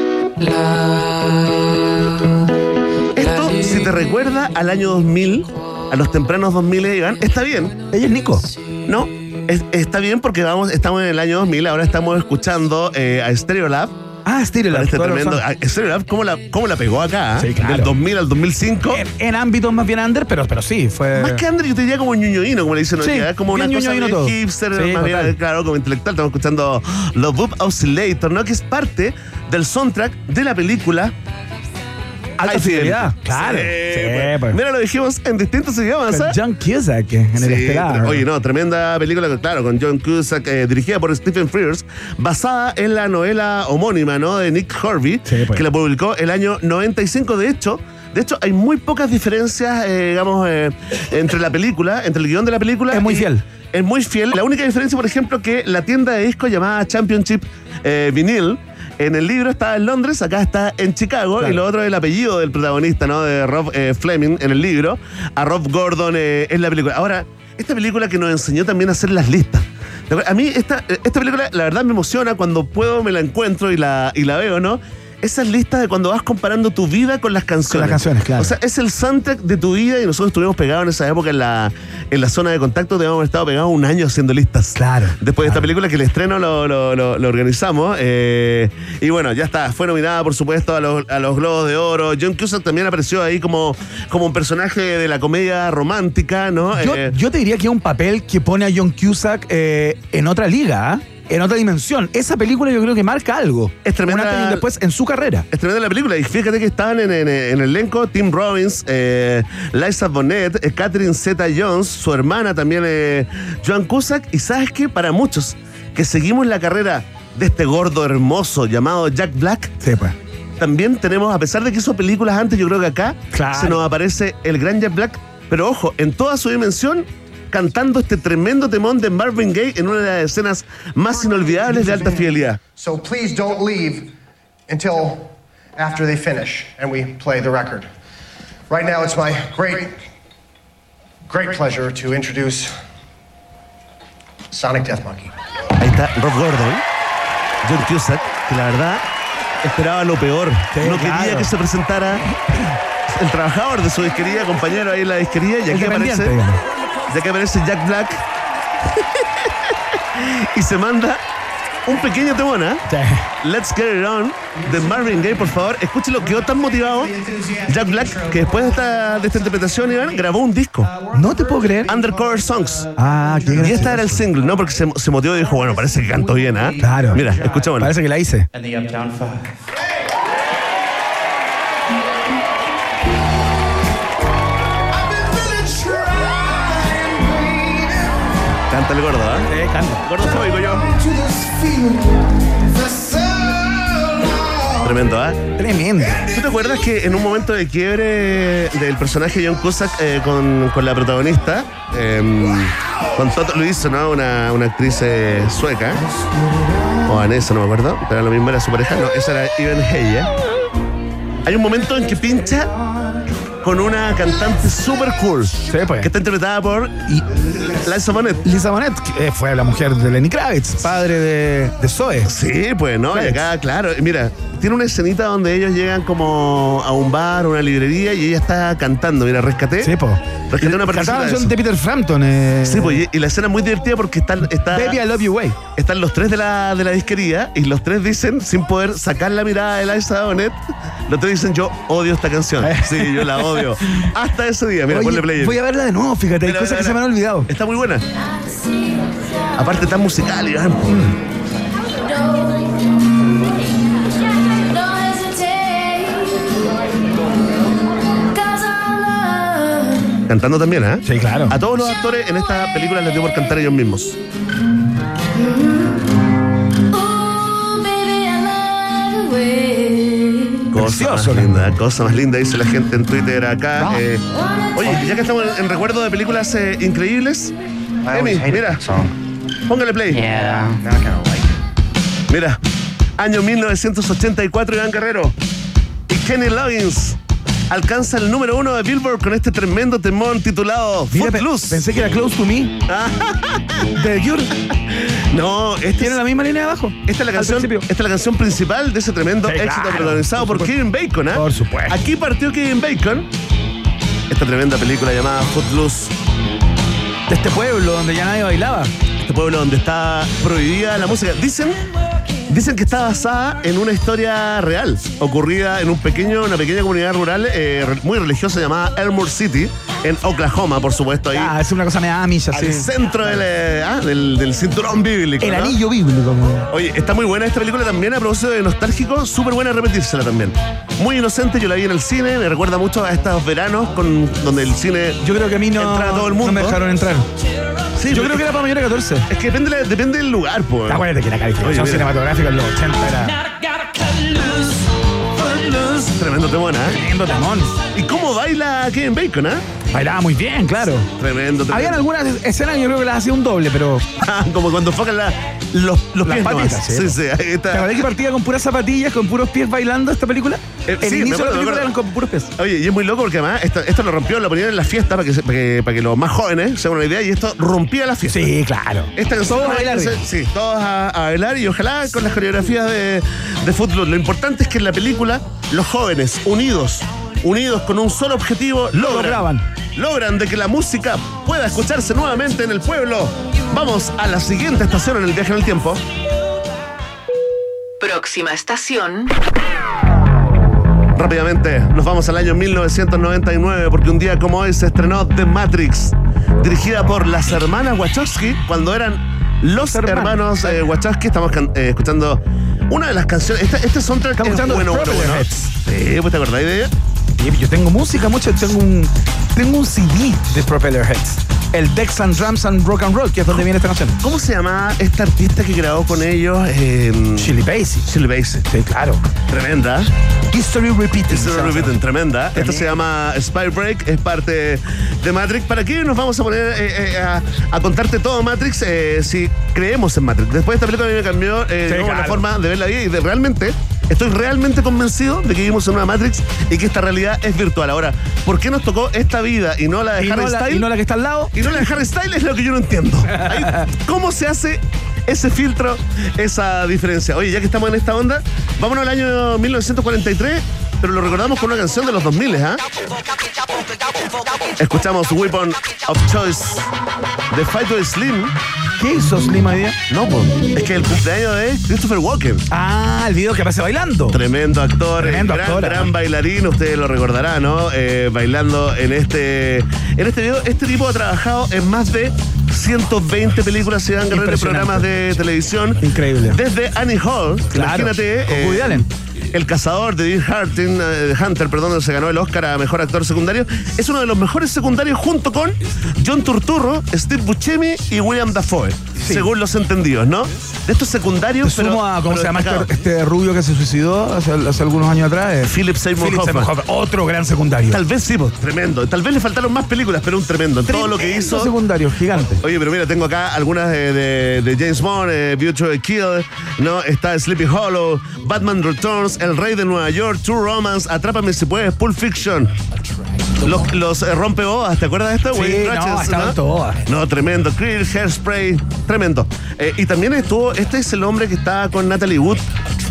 Esto, si te recuerda al año 2000, a los tempranos 2000, Iván, está bien. Ella es Nico. No, está bien porque estamos en el año 2000, ahora estamos escuchando a Stereolab. Ah, Stereolab. Este tremendo. Stereolab, ¿cómo la pegó acá? Sí, claro. Del 2000 al 2005. En ámbitos más bien under, pero sí, fue... Más que under, yo te diría como ñoñoíno, como le dicen hoy día. Como una cosa bien hipster, sí, más bien, claro, como intelectual. Estamos escuchando Los Boop Oscillator, ¿no? Que es parte del soundtrack de la película Alta Fidelidad. Claro. Sí, Sí, pues. Mira, lo dijimos en distintos idiomas. Con John Cusack en el Estelar. Oye, no, tremenda película, claro, con John Cusack, dirigida por Stephen Frears, basada en la novela homónima, ¿no? De Nick Hornby, que la publicó el año 95. De hecho, hay muy pocas diferencias, digamos, entre la película, entre el guión de la película. Es muy fiel. Es muy fiel. La única diferencia, por ejemplo, que la tienda de discos llamada Championship Vinyl, en el libro está en Londres, acá está en Chicago, claro. Y lo otro es el apellido del protagonista, ¿no? De Rob Fleming en el libro, a Rob Gordon en la película. Ahora, esta película que nos enseñó también a hacer las listas. A mí esta película, la verdad, me emociona cuando puedo, me la encuentro y la veo, ¿no? Esas listas de cuando vas comparando tu vida con las canciones. Con las canciones, claro. O sea, es el soundtrack de tu vida y nosotros estuvimos pegados en esa época en la zona de contacto. Debemos haber estado pegados un año haciendo listas. Claro. Después de esta película que el estreno lo organizamos. Y bueno, ya está. Fue nominada, por supuesto, a los Globos de Oro. John Cusack también apareció ahí como un personaje de la comedia romántica, ¿no? Yo te diría que es un papel que pone a John Cusack en otra liga, en otra dimensión. Esa película yo creo que marca algo. Es tremenda. Un antes y un después en su carrera. Es tremenda la película. Y fíjate que estaban en el elenco Tim Robbins, Liza Bonet, Catherine Zeta-Jones, su hermana también, Joan Cusack. Y ¿sabes qué? Para muchos que seguimos la carrera de este gordo hermoso llamado Jack Black, sí, pues. También tenemos, a pesar de que hizo películas antes, yo creo que acá se nos aparece el gran Jack Black. Pero ojo, en toda su dimensión, cantando este tremendo temón de Marvin Gaye en una de las escenas más inolvidables de Alta Fidelidad. So please don't leave until after they finish and we play the record. Right now it's my great pleasure to introduce Sonic Death Monkey. Ahí está Rob Gordon, John Cusack, que la verdad esperaba lo peor. Sí, no quería que se presentara el trabajador de su disquería, compañero ahí en la disquería, y aquí aparece Jack Black y se manda un pequeño temón, ¿eh? Sí. Let's Get It On de Marvin Gaye, por favor. Escúchelo, quedó tan motivado Jack Black que después de esta interpretación, Iván, grabó un disco. No te puedo creer. Undercover Songs. Ah, qué gracioso. Y esta era el single, ¿no? Porque se motivó y dijo, bueno, parece que canto bien, ¿eh? Claro. Mira, escuchémoslo. Parece que la hice. And the Uptown Five. Canta el gordo, ¿eh? Canta. Gordofóbico yo. Tremendo, ¿eh? Tremendo. ¿Tú te acuerdas que en un momento de quiebre del personaje John Cusack con la protagonista, con Toto lo hizo, ¿no? Una actriz sueca, o danesa, no me acuerdo, pero lo mismo era su pareja, no, esa era Even Hey, ¿eh? Hay un momento en que pincha con una cantante super cool, sí, pues. Que está interpretada por Liza Bonet. Liza Bonet, que fue la mujer de Lenny Kravitz, padre de Zoe. Sí, pues, ¿no? Y acá, claro, mira, tiene una escenita donde ellos llegan como a un bar, una librería, y ella está cantando. Mira, rescaté. Sí, po. Rescaté una Cantaba partecita la de canción eso. de Peter Frampton. Sí, pues, y la escena es muy divertida porque está Baby, I Love You Way. están los tres de la disquería y los tres dicen, sin poder sacar la mirada de Liza Bonet, los tres dicen, yo odio esta canción. Sí, yo la odio. Hasta ese día. Mira, Oye, ponle play. voy a verla de nuevo, fíjate, hay Mira, cosas mira, que se me mira. han olvidado. Está muy buena. Aparte tan musical, Iván. Cantando también, ¿eh? Sí, claro. A todos los actores en esta película les dio por cantar ellos mismos. Cosa más linda, dice la gente en Twitter acá. Oye, ya que estamos en recuerdo de películas increíbles, Emi, mira, póngale play. Mira, año 1984, Iván Guerrero y Kenny Loggins alcanza el número 1 de Billboard con este tremendo temón titulado Mira, Footloose. pensé que era Close to Me. De Cure. No, Tiene la misma línea de abajo. Esta es la canción principal de ese tremendo Sí, éxito claro, protagonizado por Kevin Bacon, ¿eh? Por supuesto. Aquí partió Kevin Bacon. Esta tremenda película llamada Footloose. De este pueblo donde ya nadie bailaba. Este pueblo donde está prohibida la música. Dicen que está basada en una historia real, ocurrida en una pequeña comunidad rural muy religiosa llamada Elmore City, en Oklahoma, por supuesto. Ahí, Es una cosa media amish, así. al centro del cinturón bíblico. El ¿no? anillo bíblico. Oye, está muy buena esta película también, a propósito de nostálgico, súper buena repetírsela también. Muy inocente, yo la vi en el cine, me recuerda mucho a estos veranos donde el cine Yo creo que a mí entraba todo el mundo. no me dejaron entrar. Sí, Yo creo que era para mayores de 14. Es que depende del lugar, pues. Acuérdate que la Oye, calificación mira. cinematográfica en los 80 era Tremendo temón, ¿eh? tremendo temón. ¿Y cómo baila Kevin Bacon, eh? Bailaba muy bien, claro. Tremendo. Habían algunas escenas que yo creo que las hacía un doble, pero. Como cuando enfocan los Las pies patitas, nomás. sí. Sí, ahí ¿Te está. acordás que partía con puras zapatillas, con puros pies bailando esta película? El sí, me inicio de acuerdo, la me película acuerdo. eran con puros pies. Oye, y es muy loco porque además esto lo rompió, lo ponían en la fiesta para que los más jóvenes se hagan una idea, y esto rompía la fiesta. Sí, claro. Esta canción, Todos a bailar. Sí, todos a bailar, y ojalá con las coreografías de Footloose. Lo importante es que en la película los jóvenes unidos con un solo objetivo logran de que la música pueda escucharse nuevamente en el pueblo. Vamos a la siguiente estación en el viaje en el tiempo. Próxima estación. Rápidamente, nos vamos al año 1999, porque un día como hoy se estrenó The Matrix, dirigida por las hermanas Wachowski, cuando eran los hermanos Wachowski. Estamos escuchando una de las canciones. Este soundtrack Estamos es escuchando bueno. Propeller Heads. Sí, pues te acordás de ella. Yo tengo música, tengo un CD de Propeller Heads. El Dex and Drums and Rock and Roll, que es donde viene esta canción. ¿Cómo se llama esta artista que grabó con ellos? Shirley Bassey. Shirley Bassey. Sí, claro. Tremenda. History Repeating. Tremenda. Esto se llama Spy Break, es parte de Matrix. ¿Para qué nos vamos a poner a contarte todo Matrix si creemos en Matrix? Después de esta película a mí me cambió la forma de ver la vida, y estoy realmente convencido de que vivimos en una Matrix y que esta realidad es virtual. Ahora, ¿por qué nos tocó esta vida y no la de Harry Styles? Y no la que está al lado. Y no la de Harry Styles es lo que yo no entiendo. ¿Cómo se hace ese filtro, esa diferencia? Oye, ya que estamos en esta onda, vámonos al año 1943, pero lo recordamos con una canción de los 2000, ¿eh? Escuchamos Weapon of Choice de Fatboy Slim. ¿Qué hizo Slim hoy día? No, pues, es que el cumpleaños de Christopher Walken. El video que aparece bailando. Tremendo actor, gran ¿no? bailarín, ustedes lo recordarán, ¿no? Bailando en este video. Este tipo ha trabajado en más de 120 películas, Iván Guerrero, en programas de televisión. Increíble. Desde Annie Hall, claro, imagínate. Con Woody Allen. El cazador de Dean Hunter, donde se ganó el Oscar a mejor actor secundario. Es uno de los mejores secundarios junto con John Turturro, Steve Buscemi y William Dafoe, según los entendidos, ¿no? De estos secundarios, ¿cómo se llama este rubio que se suicidó hace algunos años atrás? Philip Seymour Hoffman. Otro gran secundario. Tal vez sí, tremendo. Tal vez le faltaron más películas, pero un tremendo. Todo lo que hizo. Secundario, gigante. Oye, pero mira, tengo acá algunas de James Bond, Beauty Kill, ¿no? Está Sleepy Hollow, Batman Returns, El Rey de Nueva York, True Romance, Atrápame si puedes, Pulp Fiction. Los rompebodas, ¿te acuerdas de esto? Sí, estaban todas. No, tremendo. Creed, Hairspray, tremendo. Y también este es el hombre que está con Natalie Wood.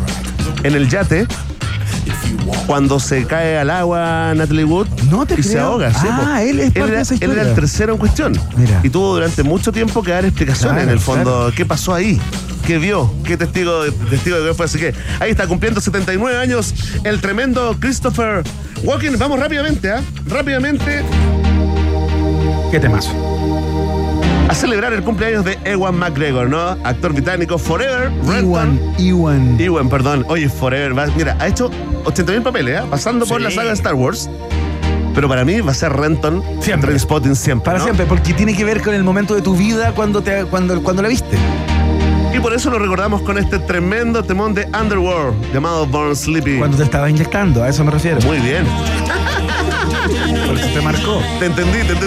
en el yate cuando se cae al agua Natalie Wood y se ahoga. ¿Sí? Él es parte de esa historia. Él era el tercero en cuestión. Mira. Y tuvo durante mucho tiempo que dar explicaciones en el fondo. ¿Qué pasó ahí? ¿Qué vio? ¿Qué testigo de qué fue? Así que ahí está, cumpliendo 79 años el tremendo Christopher Walken. Vamos rápidamente, Rápidamente. ¿Qué temazo? A celebrar el cumpleaños de Ewan McGregor, ¿no? Actor británico, Forever. Ewan, perdón. Oye, Forever. Mira, ha hecho 80.000 papeles, pasando por la saga de Star Wars. Pero para mí va a ser Renton, siempre. Trainspotting siempre. Para siempre, porque tiene que ver con el momento de tu vida cuando la viste. Y por eso lo recordamos con este tremendo temón de Underworld, llamado Born Sleepy. Cuando te estaba inyectando, a eso me refiero. Muy bien. Por eso te marcó. Te entendí. Te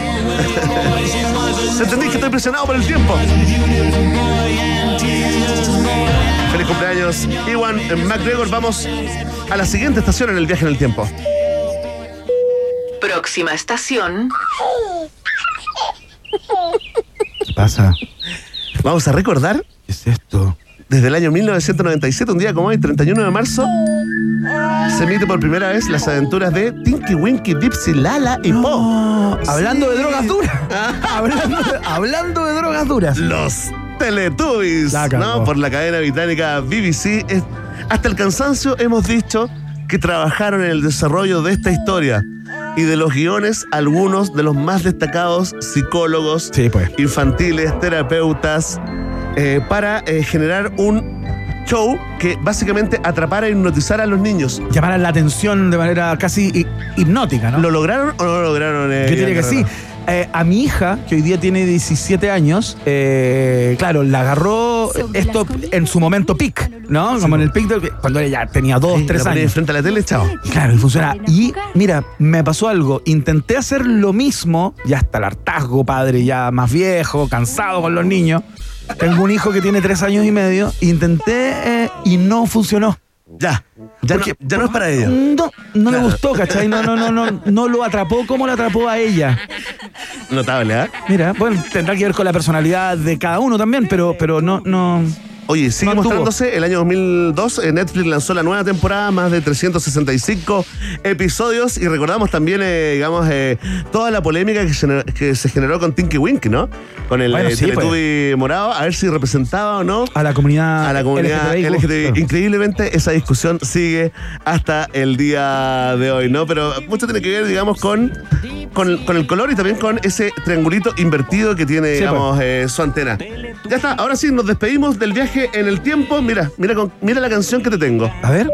entendí que estoy presionado por el tiempo. Feliz cumpleaños, Ewan McGregor. Vamos a la siguiente estación en el viaje en el tiempo. Próxima estación. ¿Qué pasa? Vamos a recordar. ¿Qué es esto? Desde el año 1997, un día como hoy, 31 de marzo, se emite por primera vez las aventuras de Tinky Winky, Dipsy, Lala y Po. Hablando de drogas duras. hablando de drogas duras. Los Teletubbies, ¿no? Por la cadena británica BBC. Hasta el cansancio hemos dicho que trabajaron en el desarrollo de esta historia y de los guiones algunos de los más destacados psicólogos infantiles, terapeutas, para generar un show que básicamente atrapara e hipnotizara a los niños. Llamaran la atención de manera casi hipnótica, ¿no? ¿Lo lograron o no lo lograron? Yo diría que sí. A mi hija, que hoy día tiene 17 años, claro, la agarró esto en su momento peak, ¿no? Como en el peak cuando ella tenía 2, 3 años. Frente a la tele, chao. Claro, y funcionaba. Y mira, me pasó algo. Intenté hacer lo mismo, ya hasta el hartazgo, padre ya más viejo, cansado con los niños. Tengo un hijo que tiene 3 años y medio. Intenté y no funcionó. Ya no es para ella. No le gustó, ¿cachai? No lo atrapó como lo atrapó a ella. Notable, Mira, bueno, tendrá que ver con la personalidad de cada uno también, pero no. Oye, sigue mostrándose. El año 2002 Netflix lanzó la nueva temporada, más de 365 episodios, y recordamos también, toda la polémica que se generó con Tinky Winky, ¿no? Con el Teletubby morado, a ver si representaba o no a la comunidad LGTBI. Increíblemente esa discusión sigue hasta el día de hoy, ¿no? Pero mucho tiene que ver, digamos, con el color y también con ese triangulito invertido que tiene, su antena. Ya está, ahora sí, nos despedimos del viaje en el tiempo. Mira la canción que te tengo. A ver.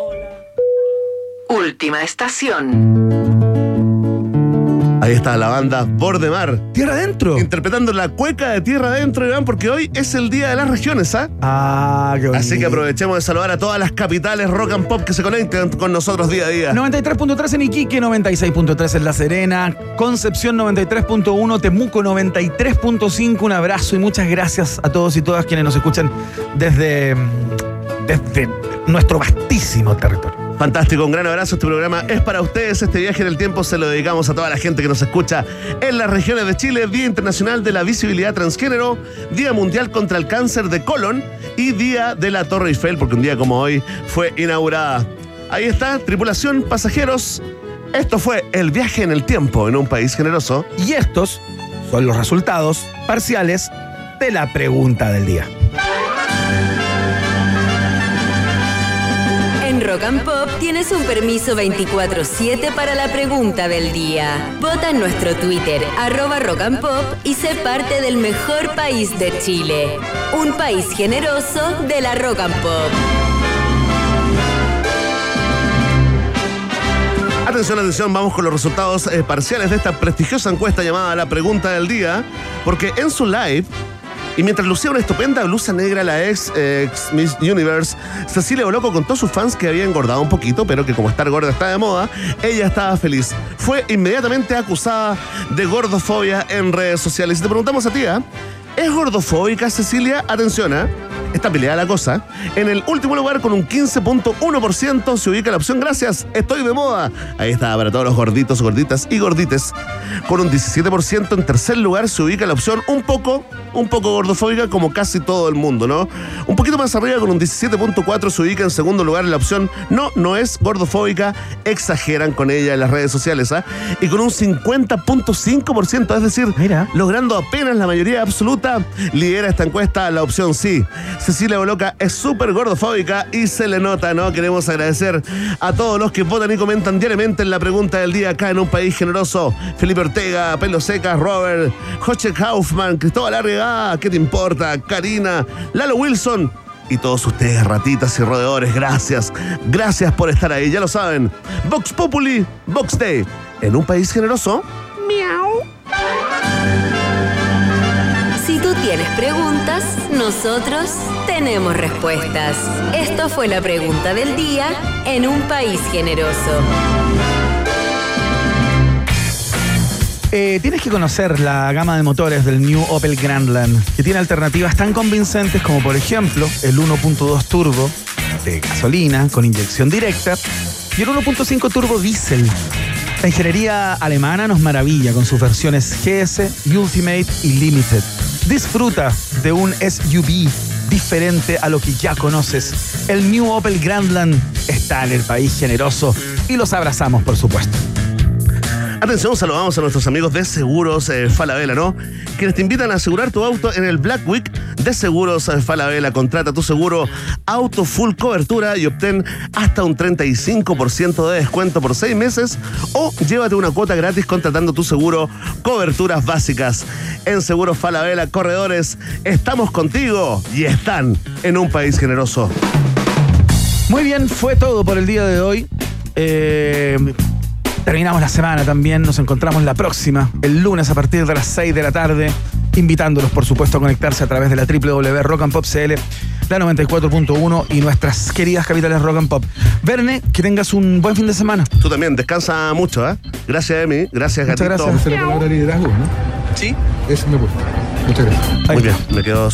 Última estación. Ahí está la banda Bordemar. Tierra Adentro. Interpretando la cueca de Tierra Adentro, Iván, porque hoy es el Día de las Regiones, qué bonito. Así que aprovechemos de saludar a todas las capitales rock and pop que se conectan con nosotros día a día. 93.3 en Iquique, 96.3 en La Serena, Concepción 93.1, Temuco 93.5. Un abrazo y muchas gracias a todos y todas quienes nos escuchan desde nuestro vastísimo territorio. Fantástico, un gran abrazo. Este programa es para ustedes. Este viaje en el tiempo se lo dedicamos a toda la gente que nos escucha en las regiones de Chile. Día Internacional de la Visibilidad Transgénero, Día Mundial contra el Cáncer de Colon y Día de la Torre Eiffel, porque un día como hoy fue inaugurada. Ahí está, tripulación, pasajeros. Esto fue el viaje en el tiempo en un país generoso. Y estos son los resultados parciales de la pregunta del día. En Rock and Pop tienes un permiso 24/7 para la pregunta del día. Vota en nuestro Twitter, @Rock and Pop, y sé parte del mejor país de Chile. Un país generoso de la Rock and Pop. Atención, vamos con los resultados parciales de esta prestigiosa encuesta llamada La Pregunta del Día, porque en su live, y mientras lucía una estupenda blusa negra, la ex Miss Universe, Cecilia Boloco contó a sus fans que había engordado un poquito, pero que como estar gorda está de moda, ella estaba feliz. Fue inmediatamente acusada de gordofobia en redes sociales. Y te preguntamos a ti, ¿es gordofóbica Cecilia? Atención, está peleada la cosa. En el último lugar, con un 15.1%, se ubica la opción gracias, estoy de moda. Ahí está, para todos los gorditos, gorditas y gordites. Con un 17%, en tercer lugar, se ubica la opción un poco un poco gordofóbica como casi todo el mundo, ¿no? Un poquito más arriba con un 17.4 se ubica en segundo lugar en la opción no es gordofóbica, exageran con ella en las redes sociales, ¿ah? Y con un 50.5%, es decir, mira, logrando apenas la mayoría absoluta, lidera esta encuesta la opción sí. Cecilia Boloca es súper gordofóbica y se le nota, ¿no? Queremos agradecer a todos los que votan y comentan diariamente en la pregunta del día acá en Un País Generoso. Felipe Ortega, Pelo Secas, Robert, Joche Kaufman, Cristóbal Arriagada, ¿qué te importa? Karina, Lalo Wilson y todos ustedes, ratitas y roedores, gracias. Gracias por estar ahí, ya lo saben. Vox Populi, Vox Day. En Un País Generoso. Miau. Si tú tienes preguntas, nosotros tenemos respuestas. Esto fue la pregunta del día en Un País Generoso. Tienes que conocer la gama de motores del New Opel Grandland, que tiene alternativas tan convincentes como, por ejemplo, el 1.2 turbo de gasolina con inyección directa y el 1.5 turbo diésel. La ingeniería alemana nos maravilla con sus versiones GS, Ultimate y Limited. Disfruta de un SUV diferente a lo que ya conoces. El New Opel Grandland está en el País Generoso y los abrazamos, por supuesto. Atención, saludamos a nuestros amigos de Seguros Falabella, ¿no? Quienes te invitan a asegurar tu auto en el Black Week de Seguros Falabella. Contrata tu seguro auto full cobertura y obtén hasta un 35% de descuento por 6 meses o llévate una cuota gratis contratando tu seguro coberturas básicas. En Seguros Falabella, corredores, estamos contigo y están en Un País Generoso. Muy bien, fue todo por el día de hoy. Terminamos la semana también, nos encontramos la próxima, el lunes a partir de las 6 de la tarde, invitándolos por supuesto a conectarse a través de la www.rockandpop.cl, la 94.1 y nuestras queridas capitales Rock and Pop. Verne, que tengas un buen fin de semana. Tú también, descansa mucho, ¿eh? Gracias, Emi, gracias, Gatito. Muchas gracias. La palabra liderazgo, ¿no? Sí. Eso me gusta. Muchas gracias. Muy bien, me quedo